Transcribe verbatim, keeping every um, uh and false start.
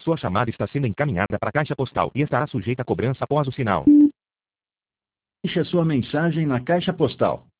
Sua chamada está sendo encaminhada para a caixa postal e estará sujeita a cobrança após o sinal. Deixe a sua mensagem na caixa postal.